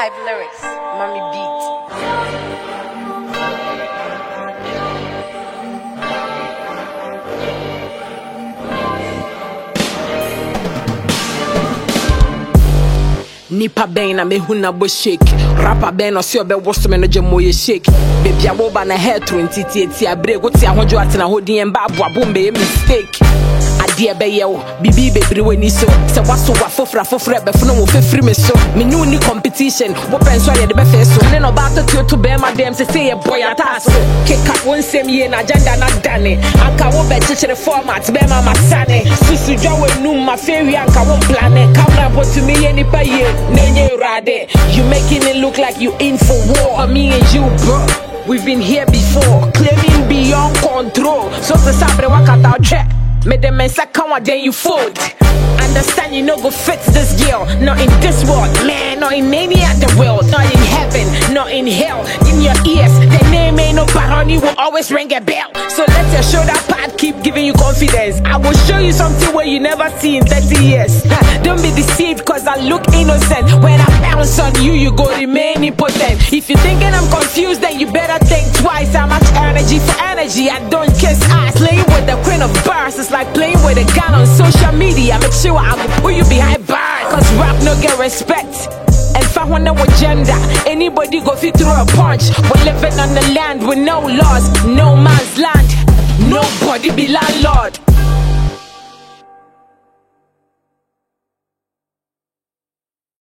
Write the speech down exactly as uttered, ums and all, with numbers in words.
Five lyrics, mommy beat. Nipa ben na me huna bo shake. Rapper ben no se obe woso me no jemo ye shake. Baby awo ba na hair twenty ti abre go ti ahonjo atena hodin en ba aboabo me mistake. Ade be ye wo bibi bebre wani so. Se waso wa fofra fofra be funu wo fefri me so. Me nu ni competition wo penso ye de be fe so. Ne no ba to to be my dem se say ye boy ataso. Kick up one same ye na agenda na dane. Anka wo be chichere format be mama sane. Susu dwa we nu ma feri anka wo plan e. Camera put to me ye nipa ye. You making it look like you in for war. Me and you, bro, we've been here before. Claiming beyond control. So to sabre wakata check. Me the men say come on, then you fold. Understand you no go fit this girl. Not in this world, man. Not in any other world. Not in heaven, not in hell. In your ears, the name ain't no barony will always ring a bell. So let your shoulder pad keep giving you confidence. I will show you something where you never see in thirty years. Don't be deceived cause I look innocent. When I bounce on you, you go remain impotent. If you're thinking I'm confused, then you better think twice. How much energy for energy? I don't kiss ass. Playing with the queen of bars, it's like playing with a gun on social media. Make sure I will put you behind bars. Cause rap no get respect. And if I wanna with gender, anybody go fit through a punch. We're living on the land with no laws, no man's land. Nobody be landlord.